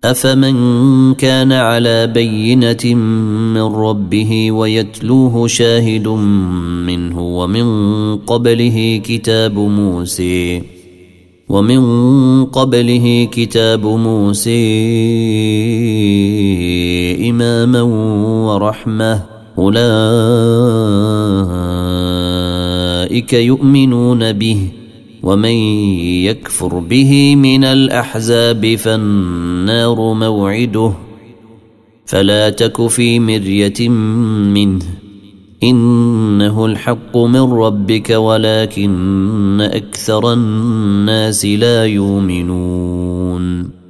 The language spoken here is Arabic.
أفمن كان على بينة من ربه ويتلوه شاهد منه ومن قبله كتاب موسى إماما ورحمة أولئك يؤمنون به ومن يكفر به من الأحزاب فالنار موعده فلا تك في مرية منه إنه الحق من ربك ولكن أكثر الناس لا يؤمنون